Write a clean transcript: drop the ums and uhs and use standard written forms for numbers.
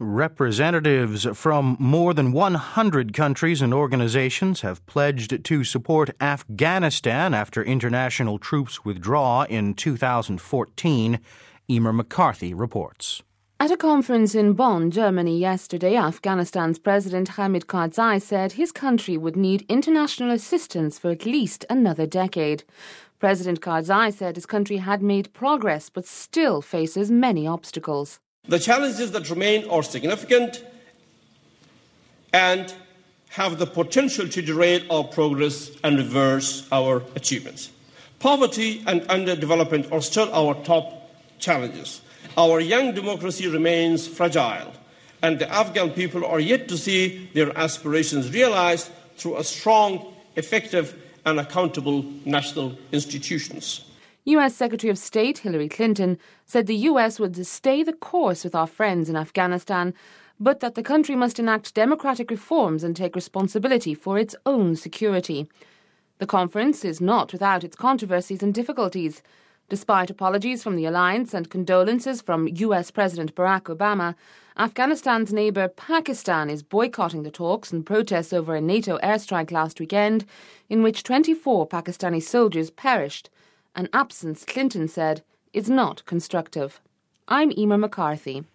Representatives from more than 100 countries and organizations have pledged to support Afghanistan after international troops withdraw in 2014, Emer McCarthy reports. At a conference in Bonn, Germany yesterday, Afghanistan's President Hamid Karzai said his country would need international assistance for at least another decade. President Karzai said his country had made progress but still faces many obstacles. The challenges that remain are significant and have the potential to derail our progress and reverse our achievements. Poverty and underdevelopment are still our top challenges. Our young democracy remains fragile, and the Afghan people are yet to see their aspirations realized through a strong, effective, and accountable national institutions. U.S. Secretary of State Hillary Clinton said the U.S. would stay the course with our friends in Afghanistan, but that the country must enact democratic reforms and take responsibility for its own security. The conference is not without its controversies and difficulties. Despite apologies from the alliance and condolences from U.S. President Barack Obama, Afghanistan's neighbour Pakistan is boycotting the talks and protests over a NATO airstrike last weekend in which 24 Pakistani soldiers perished. An absence, Clinton said, is not constructive. I'm Emer McCarthy.